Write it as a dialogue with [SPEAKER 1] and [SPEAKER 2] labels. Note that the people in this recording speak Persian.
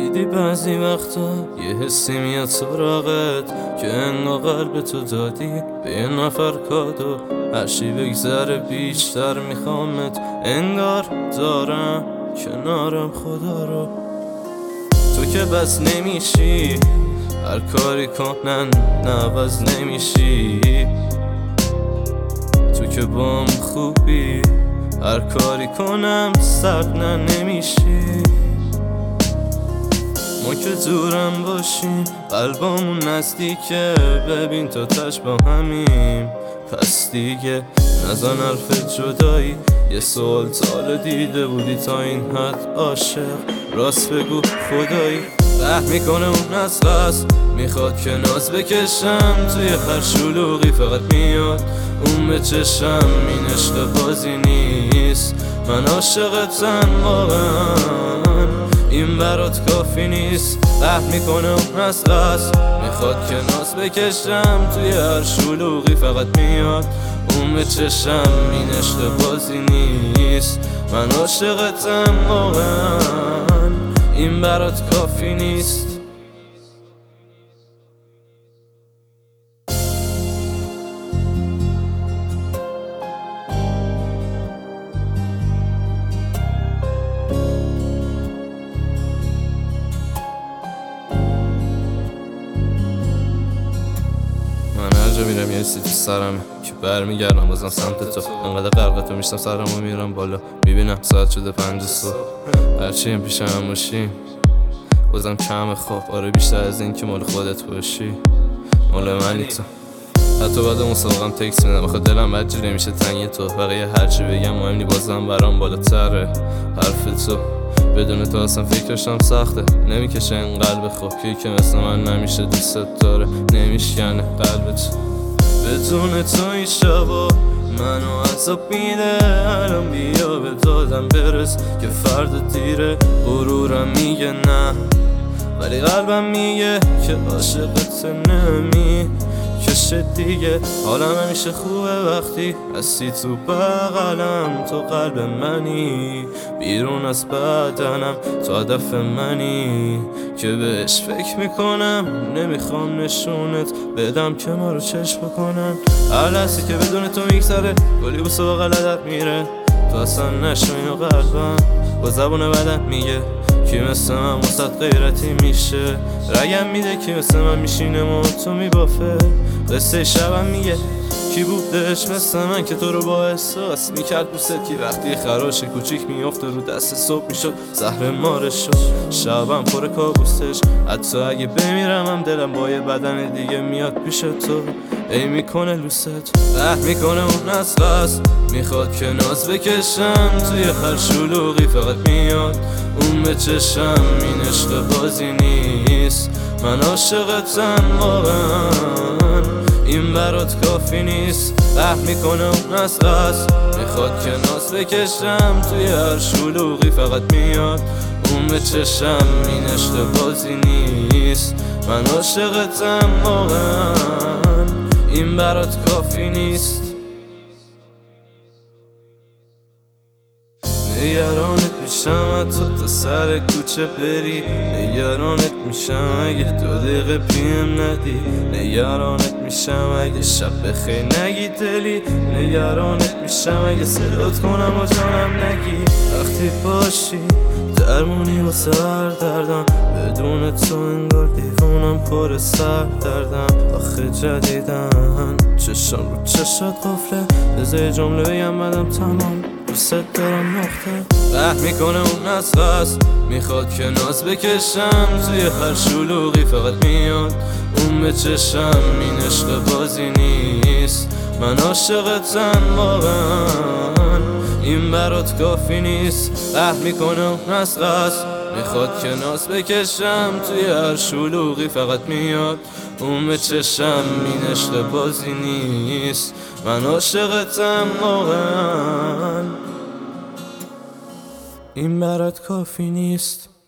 [SPEAKER 1] دیدی بعضی وقتا یه حسی میاد سراغت که انگار قلب تو دادی به یه نفر کادو. هرچی بگذره بیشتر میخوامت، انگار دارم کنارم خدا رو. تو که بس نمیشی، هر کاری کنن نعوض نمیشی. تو که بام خوبی، هر کاری کنم سرد نمیشی. ما که دورم باشیم قلبامون نزدیکه، ببین تا تش با همیم. پس دیگه نزن حرف جدایی، یه سوال تاله دیده بودی تا این حد عاشق؟ راست بگو خدایی. ره میکنه اون از قصد، میخواد که ناز بکشم توی هر شلوغی. فقط میاد اون به چشم، این عشق بازی نیست. من عاشقتم واقعا، این برات کافی نیست. ره میکنه اون از قصد، میخواد که ناز بکشم توی هر شلوغی. فقط میاد اون به چشم، این عشق بازی نیست. من عاشقتم واقعا، این برات کافی نیست. من هر جا میرم یه حسی تو سرمه که برمیگردم بازم سمت تو. انقدر غرقتو میشتم سرمو میرم بالا، میبینم ساعت شده 5 صبح. هرچی هم پیشم باشی بازم کم خواب. آره بیشتر از این که مال خودت باشی، مال منی تو. حتی بعد مسابقم تکس میدم، آخه دلم بدجوری میشه تنگی تو. بقیه هرچی بگم مهم نی، بازم برام بالاتره حرف تو. بدون تو اصلا فکرشم سخته، نمیکشه این قلب خوب که مثل من نمیشه دوست داره. نمیشکنه قلبت بدون تو این شبا منو عذاب میده. الان بیا به دادم برس که فردا دیره. غرورم میگه نه، ولی قلبم میگه که عاشقت نمی کشه دیگه. حالم همیشه خوبه وقتی هستی تو بغلم. تو قلب منی، بیرون از بدنم تو هدف منی که بهش فکر میکنم. نمیخوام نشونت بدم که ما رو چشم بکنم. هر لحظه که بدون تو میگذره گلی بوسه با غلطت میره. تو اصلا نشو اینو قلبم با زبون بدن میگه کی مثل من واسط غیرتی میشه. رگم میده کی مثل من میشینه و تو میبافه. قصه شبم میگه کی بودش مثل من که تو رو با احساس میکرد بوست. کی وقتی خراش کوچیک میافته رو دست صبح میشد زهر مارش شد. شبم پر کابوسش، حتی اگه بمیرم هم دلم با یه بدن دیگه میاد پیش تو. ای میکنه لوست، ره میکنه اون از قصد، میخواد که ناز بکشم توی هر شلوغی. فقط میاد اون به چشم، این عشق بازی نیست. من عاشقتم واقعا، این برات کافی نیست. ره میکنه اون از قصد، میخواد که ناز بکشم توی هر شلوغی. فقط میاد اون به چشم، این عشق بازی نیست. من عاشقتم واقعا، این برات کافی نیست. نگرانت میشم تا سر کوچه بری. نگرانت میشم اگه 2 دقیقه پیم ندی. نگرانت میشم اگه شب بخیر نگی دلی. نگرانت میشم اگه صدات کنم و جانم نگی. وقتی باشی درمونی و سر دردم، بدون تو انگار دیوونم پر سر دردم. آخه جدیدن چشم رو چشات قفله، بذار جمله بگم بعدم تمام دوست دارم نقطه. ره میکنه اون از قصد، میخواد که ناز بکشم توی هر شلوغی. فقط میاد اون به چشم، این عشق بازی نیست. من عاشقتم واقعا، این برات کافی نیست. ره میکنه اون از قصد، میخواد که ناز بکشم توی هر شلوغی. فقط میاد اون به چشم، این عشق بازی نیست. من عاشقتم واقعا، این برات کافی نیست.